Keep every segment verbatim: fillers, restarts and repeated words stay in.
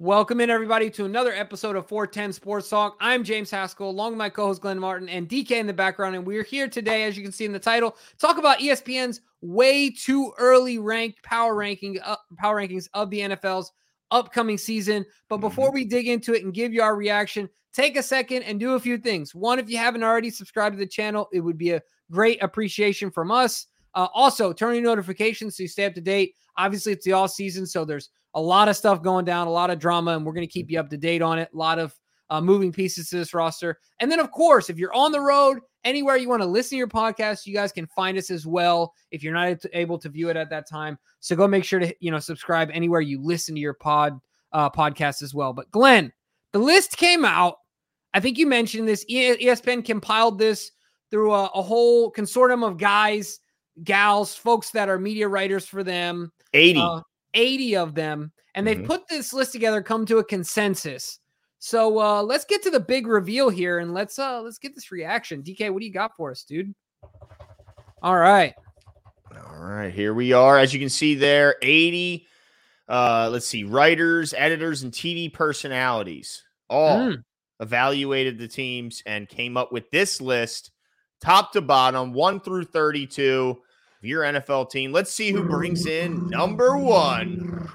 Welcome in, everybody, to another episode of four ten Sports Talk. I'm James Haskell, along with my co-host Glenn Martin and D K in the background, and we're here today, as you can see in the title, talk about E S P N's way too early ranked power ranking, uh, power rankings of the N F L's upcoming season. But before we dig into it and give you our reaction, take a second and do a few things. One, if you haven't already subscribed to the channel, it would be a great appreciation from us. Uh, also, turn your notifications so you stay up to date. Obviously, it's the off season, so there's a lot of stuff going down, a lot of drama, and we're going to keep you up to date on it. A lot of uh, moving pieces to this roster. And then, of course, if you're on the road, anywhere you want to listen to your podcast, you guys can find us as well if you're not able to view it at that time. So go make sure to, you know, subscribe anywhere you listen to your pod uh, podcast as well. But Glenn, the list came out. I think you mentioned this. E S P N compiled this through a, a whole consortium of guys, gals, folks that are media writers for them. eighty. Uh, eighty of them, and they've mm-hmm. put this list together, come to a consensus. So uh, let's get to the big reveal here, and let's uh, let's get this reaction. D K, what do you got for us, dude? All right. All right, here we are. As you can see there, eighty, uh, let's see, writers, editors, and T V personalities all mm. evaluated the teams and came up with this list, top to bottom, one through thirty-two. Your N F L team. Let's see who brings in number one.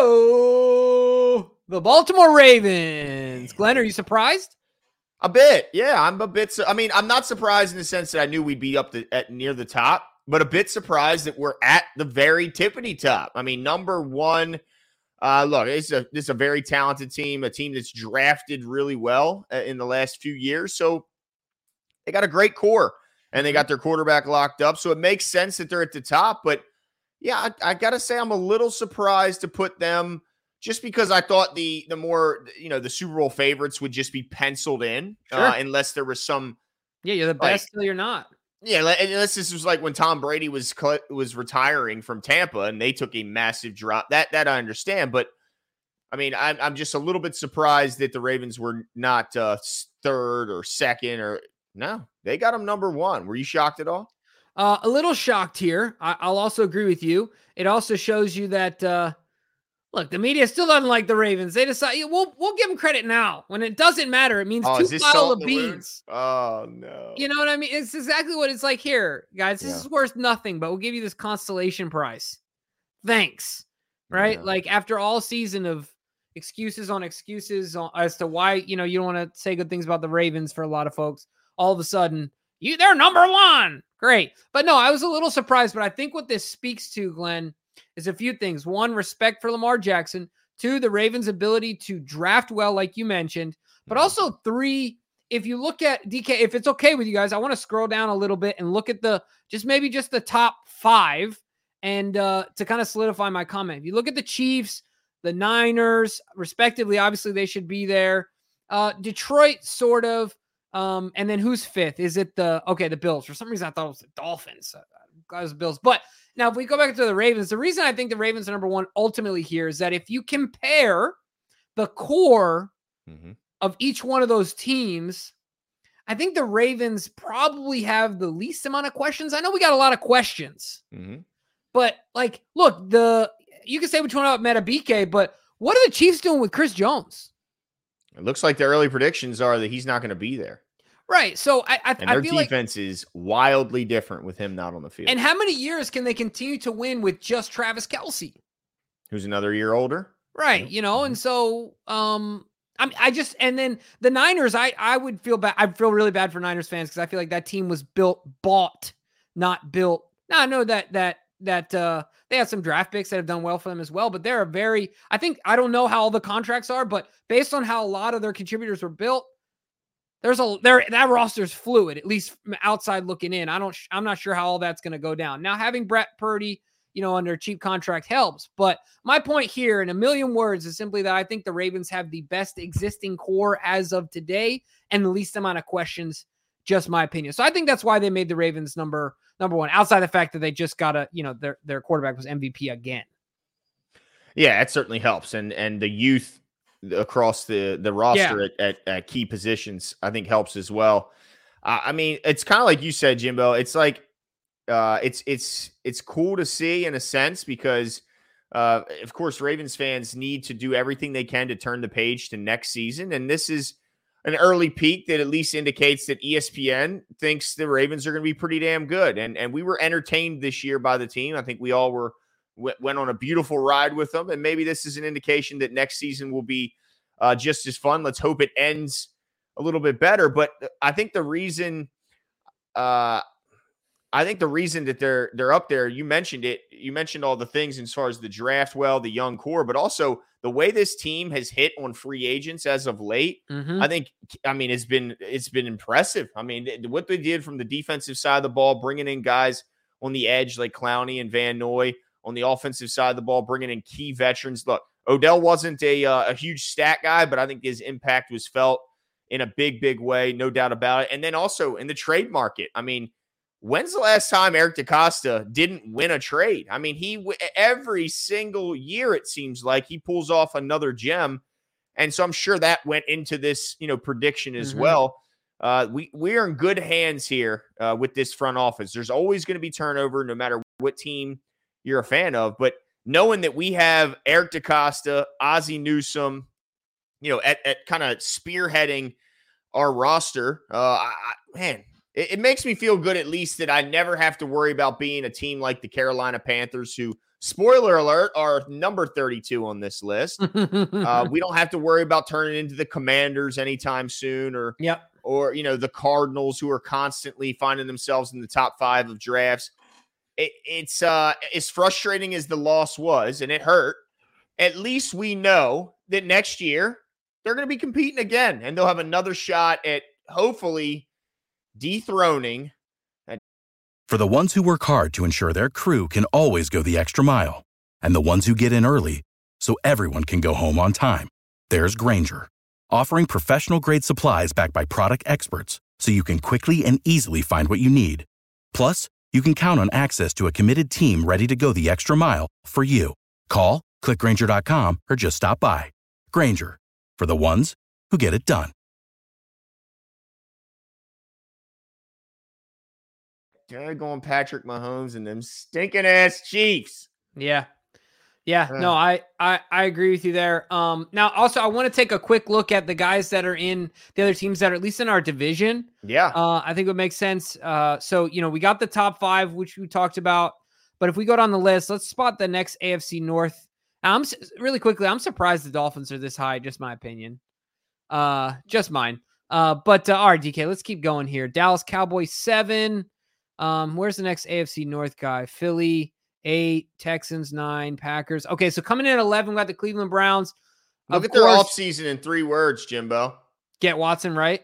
Ho, the Baltimore Ravens. Glenn, are you surprised? A bit, yeah. I'm a bit. Su- I mean, I'm not surprised in the sense that I knew we'd be up to, at near the top, but a bit surprised that we're at the very tippity top. I mean, number one. Uh, look, it's a this is a very talented team, a team that's drafted really well uh, in the last few years. So they got a great core. And they got their quarterback locked up. So it makes sense that they're at the top. But, yeah, I, I got to say I'm a little surprised to put them just because I thought the the more, you know, the Super Bowl favorites would just be penciled in sure. uh, unless there was some. Yeah, you're the best like, till you're not. Yeah, unless this was like when Tom Brady was was retiring from Tampa and they took a massive drop. That, that I understand. But, I mean, I'm, I'm just a little bit surprised that the Ravens were not uh, third or second or – no, they got him number one. Were you shocked at all? Uh, a little shocked here. I- I'll also agree with you. It also shows you that, uh, look, the media still doesn't like the Ravens. They decide, we'll we'll give them credit now. When it doesn't matter, it means oh, two pile of beans. Oh, no. You know what I mean? It's exactly what it's like here, guys. This yeah. is worth nothing, but we'll give you this consolation prize. Thanks. Right? Yeah. Like, after all season of excuses on excuses on, as to why, you know, you don't want to say good things about the Ravens for a lot of folks. All of a sudden, you they're number one. Great. But no, I was a little surprised. But I think what this speaks to, Glenn, is a few things. One, respect for Lamar Jackson. Two, the Ravens' ability to draft well, like you mentioned. But also, three, if you look at D K, if it's okay with you guys, I want to scroll down a little bit and look at the, just maybe just the top five. And uh, to kind of solidify my comment, if you look at the Chiefs, the Niners, respectively, obviously they should be there. Uh, Detroit, sort of. Um, and then who's fifth? Is it the, okay, the Bills. For some reason, I thought it was the Dolphins. I'm glad it was the Bills. But now if we go back to the Ravens, the reason I think the Ravens are number one ultimately here is that if you compare the core mm-hmm. of each one of those teams, I think the Ravens probably have the least amount of questions. I know we got a lot of questions, mm-hmm. but like, look, the, you can say which one about Metabike, but what are the Chiefs doing with Chris Jones? It looks like the early predictions are that he's not going to be there. Right. So I, I, and their I feel defense like, is wildly different with him not on the field. And how many years can they continue to win with just Travis Kelce? Who's another year older? Right. You know, and so um, I I just, and then the Niners, I, I would feel bad. I feel really bad for Niners fans because I feel like that team was built, bought, not built. Now I know that, that, that uh, they have some draft picks that have done well for them as well, but they're a very, I think, I don't know how all the contracts are, but based on how a lot of their contributors were built, there's a, there, that roster's fluid, at least from outside looking in. I don't, I'm not sure how all that's going to go down. Now having Brett Purdy, you know, under a cheap contract helps, but my point here in a million words is simply that I think the Ravens have the best existing core as of today and the least amount of questions, just my opinion. So I think that's why they made the Ravens number Number one, outside the fact that they just got a, you know, their their quarterback was M V P again. Yeah, it certainly helps. And and the youth across the, the roster yeah. at, at, at key positions, I think helps as well. Uh, I mean, it's kind of like you said, Jimbo. It's like uh, it's it's it's cool to see in a sense because uh, of course, Ravens fans need to do everything they can to turn the page to next season. And this is an early peak that at least indicates that E S P N thinks the Ravens are going to be pretty damn good. And, and we were entertained this year by the team. I think we all were went on a beautiful ride with them. And maybe this is an indication that next season will be uh, just as fun. Let's hope it ends a little bit better. But I think the reason uh, I think the reason that they're they're up there, you mentioned it, you mentioned all the things as far as the draft, well, the young core, but also the way this team has hit on free agents as of late. Mm-hmm. I think, I mean, it's been it's been impressive. I mean, what they did from the defensive side of the ball, bringing in guys on the edge like Clowney and Van Noy, on the offensive side of the ball, bringing in key veterans. Look, Odell wasn't a uh, a huge stat guy, but I think his impact was felt in a big, big way, no doubt about it. And then also in the trade market, I mean, when's the last time Eric DeCosta didn't win a trade? I mean, he every single year it seems like he pulls off another gem, and so I'm sure that went into this, you know, prediction as mm-hmm. well. Uh, we we are in good hands here uh, with this front office. There's always going to be turnover, no matter what team you're a fan of. But knowing that we have Eric DeCosta, Ozzie Newsome, you know, at, at kind of spearheading our roster, uh, I, man. It makes me feel good, at least, that I never have to worry about being a team like the Carolina Panthers, who, spoiler alert, are number thirty-two on this list. uh, we don't have to worry about turning into the Commanders anytime soon, or, yep. or you know, the Cardinals, who are constantly finding themselves in the top five of drafts. It, it's uh, as frustrating as the loss was, and it hurt. At least we know that next year they're going to be competing again, and they'll have another shot at hopefully dethroning. For the ones who work hard to ensure their crew can always go the extra mile, and the ones who get in early so everyone can go home on time, there's Grainger, offering professional-grade supplies backed by product experts so you can quickly and easily find what you need. Plus, you can count on access to a committed team ready to go the extra mile for you. Call, click Grainger dot com, or just stop by. Grainger, for the ones who get it done. They're going Patrick Mahomes and them stinking ass Chiefs. Yeah. Yeah. Uh. No, I, I, I agree with you there. Um, now also I want to take a quick look at the guys that are in the other teams that are at least in our division. Yeah. Uh, I think it would make sense. Uh, so, you know, we got the top five, which we talked about, but if we go down the list, let's spot the next A F C North. I'm really quickly, I'm surprised the Dolphins are this high. Just my opinion. Uh, just mine. Uh, but uh, all right, D K, let's keep going here. Dallas Cowboys seven. Um, where's the next A F C North guy? Philly, eight, Texans, nine, Packers. Okay, so coming in at eleven, we got the Cleveland Browns. Look at their offseason in three words, Jimbo. Get Watson right.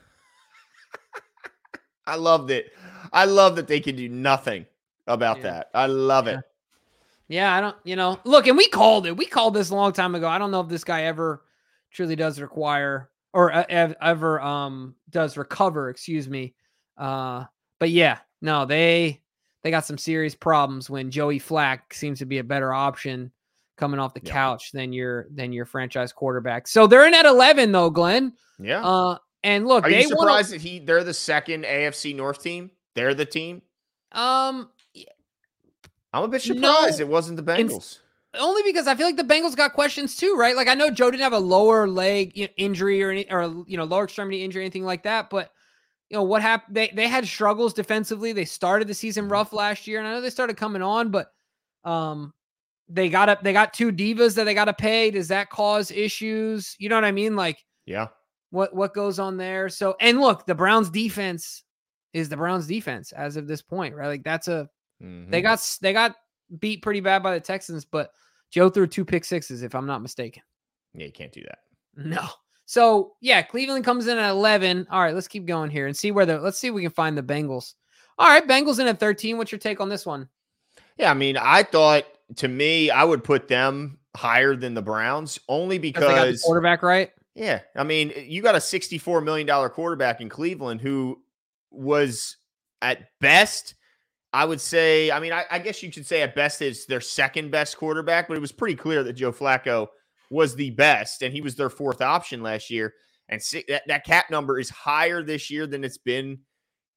I loved it. I love that they can do nothing about yeah. that. I love yeah. it. Yeah, I don't, you know, look, and we called it. We called this a long time ago. I don't know if this guy ever truly does require or uh, ever um does recover, excuse me. Uh, but yeah. No, they they got some serious problems when Joey Flacco seems to be a better option coming off the yeah. couch than your than your franchise quarterback. So they're in at eleven though, Glenn. Yeah. Uh, and look, are they you surprised wanna... that he they're the second A F C North team? They're the team. Um, I'm a bit surprised no, it wasn't the Bengals. Only because I feel like the Bengals got questions too, right? Like I know Joe didn't have a lower leg injury or any or you know lower extremity injury, anything like that, but. You know, what happened? They they had struggles defensively. They started the season rough last year, and I know they started coming on, but um, they got up. They got two divas that they got to pay. Does that cause issues? You know what I mean? Like, yeah, what what goes on there? So, and look, the Browns defense is the Browns defense as of this point, right? Like that's a mm-hmm. they got they got beat pretty bad by the Texans, but Joe threw two pick sixes, if I'm not mistaken. Yeah, you can't do that. No. So, yeah, Cleveland comes in at eleven. All right, let's keep going here and see where the let's see if we can find the Bengals. All right, Bengals in at thirteen. What's your take on this one? Yeah, I mean, I thought to me, I would put them higher than the Browns only because they got the quarterback right. Yeah, I mean, you got a sixty-four million dollars quarterback in Cleveland who was at best, I would say, I mean, I, I guess you could say at best is their second best quarterback, but it was pretty clear that Joe Flacco was the best, and he was their fourth option last year. And see, that, that cap number is higher this year than it's been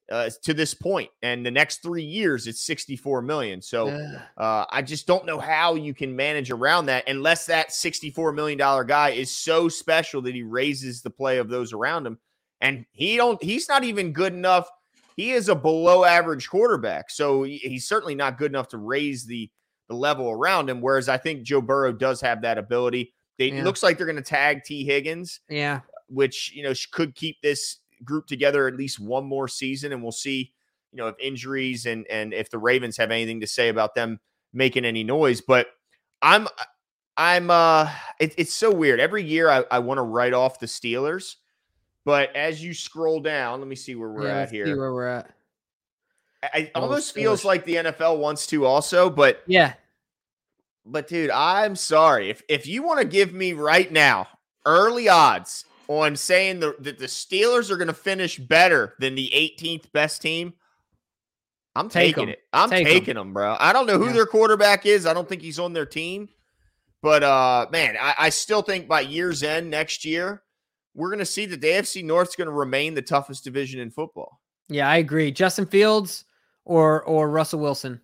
uh, to this point, and the next three years it's sixty-four million. So uh, I just don't know how you can manage around that unless that sixty-four million dollar guy is so special that he raises the play of those around him. And he don't. He's not even good enough. He is a below average quarterback, so he's certainly not good enough to raise the the level around him. Whereas I think Joe Burrow does have that ability. They, yeah. It looks like they're going to tag T. Higgins, yeah, which you know could keep this group together at least one more season, and we'll see, you know, if injuries and and if the Ravens have anything to say about them making any noise. But I'm I'm uh it, it's so weird. Every year I, I want to write off the Steelers, but as you scroll down, let me see where we're yeah, at here. See where we're at. It almost feels like the N F L wants to also, but yeah. But dude, I'm sorry. If if you want to give me right now early odds on saying the, that the Steelers are going to finish better than the eighteenth best team, I'm Take taking them. it. I'm Take taking them. them, bro. I don't know who yeah. their quarterback is. I don't think he's on their team. But, uh, man, I, I still think by year's end next year, we're going to see that the A F C North's going to remain the toughest division in football. Yeah, I agree. Justin Fields or or Russell Wilson.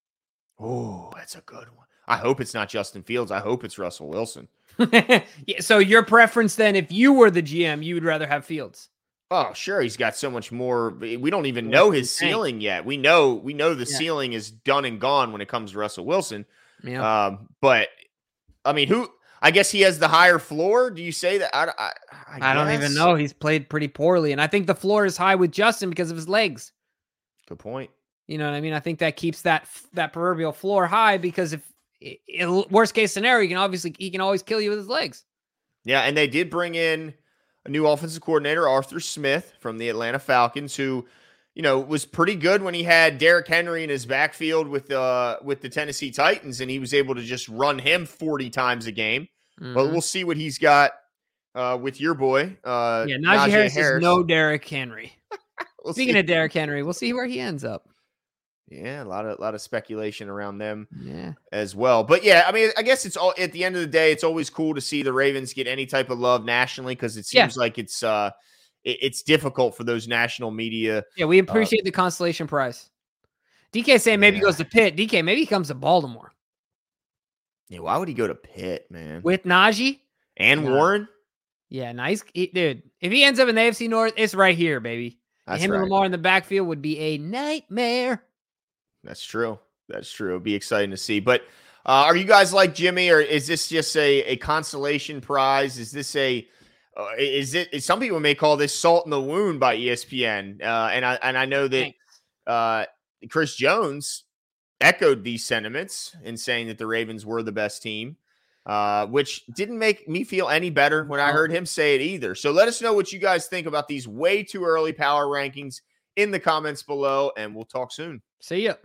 Oh, that's a good one. I hope it's not Justin Fields. I hope it's Russell Wilson. yeah, so your preference then, if you were the G M, you would rather have Fields? Oh, sure. He's got so much more. We don't even know his ceiling yet. We know we know the yeah. ceiling is done and gone when it comes to Russell Wilson. Yeah. Um, but I mean, who? I guess he has the higher floor. Do you say that? I, I, I, I don't even know. He's played pretty poorly, and I think the floor is high with Justin because of his legs. Good point. You know what I mean? I think that keeps that that proverbial floor high because if in worst case scenario, he can obviously he can always kill you with his legs. Yeah, and they did bring in a new offensive coordinator, Arthur Smith from the Atlanta Falcons, who, you know, was pretty good when he had Derrick Henry in his backfield with uh with the Tennessee Titans, and he was able to just run him forty times a game. Mm-hmm. But we'll see what he's got uh, with your boy. Uh, yeah, Najee, Najee Harris, Harris is no Derrick Henry. we'll Speaking see. of Derrick Henry, we'll see where he ends up. Yeah, a lot of a lot of speculation around them yeah. as well. But yeah, I mean, I guess it's all at the end of the day, it's always cool to see the Ravens get any type of love nationally because it seems yeah. like it's uh it, it's difficult for those national media. Yeah, we appreciate uh, the consolation prize. D K saying maybe yeah. he goes to Pitt. D K, maybe he comes to Baltimore. Yeah, why would he go to Pitt, man? With Najee and yeah. Warren? Yeah, nice he, dude. If he ends up in the A F C North, it's right here, baby. That's him right. and Lamar in the backfield would be a nightmare. That's true. That's true. It'd be exciting to see. But uh, are you guys like Jimmy, or is this just a, a consolation prize? Is this a uh, is it? Is, some people may call this salt in the wound by E S P N, uh, and I and I know that uh, Chris Jones echoed these sentiments in saying that the Ravens were the best team, uh, which didn't make me feel any better when I heard him say it either. So let us know what you guys think about these way too early power rankings in the comments below, and we'll talk soon. See ya.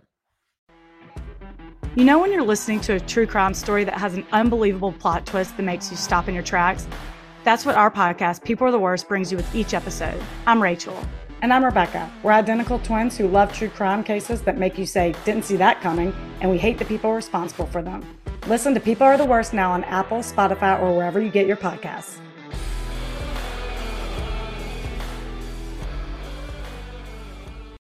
You know when you're listening to a true crime story that has an unbelievable plot twist that makes you stop in your tracks? That's what our podcast, People Are the Worst, brings you with each episode. I'm Rachel. And I'm Rebecca. We're identical twins who love true crime cases that make you say, didn't see that coming, and we hate the people responsible for them. Listen to People Are the Worst now on Apple, Spotify, or wherever you get your podcasts.